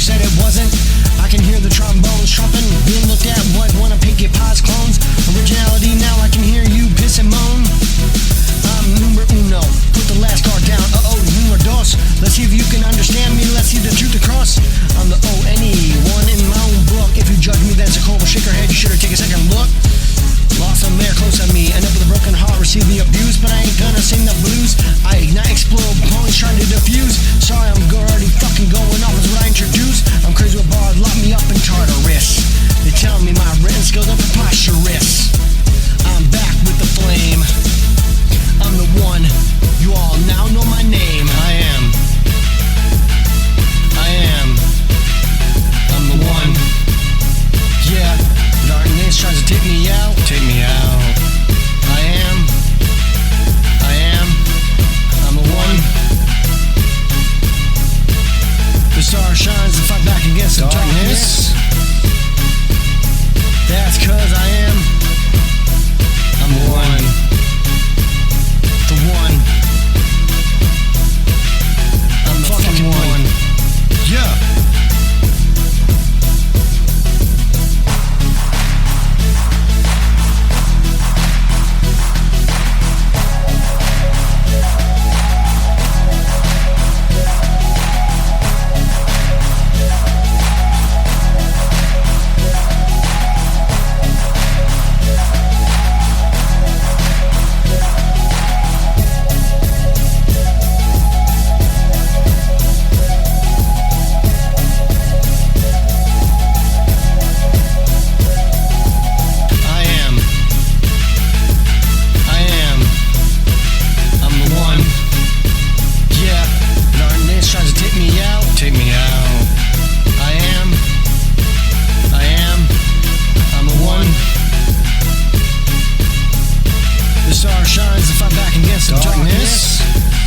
said it wasn't. I can hear the trombones trumping, being looked at what one of Pinkie Pie's clones. Originality, now I can hear you piss and moan. I'm numero uno, put the last card down. Numero dos. Let's see if you can understand me, let's see the truth across. I'm the O-N-E, one in my own book. If you judge me, that's a cold shaker head, you should've taken a second look. Lost some there close on me, end up with a broken heart, receive the abuse, but I ain't gonna sing the blues. I ignite, explode, points trying to diffuse. Sorry, I'm already fucking going off, is what I introduced. I'm crazy with bars, lock me up in Tartarus. They tell me my written skills are preposterous. I'm back with the flame. I'm the one, you all now know my name. I am. I'm the one. Yeah, darkness tries to take me out. Take me out. I am. I'm the one. The star shines to fight back against the darkness. That's 'cause I am. I'm the one. The one. I'm the fucking one. Yeah. The star shines to fight back against the darkness.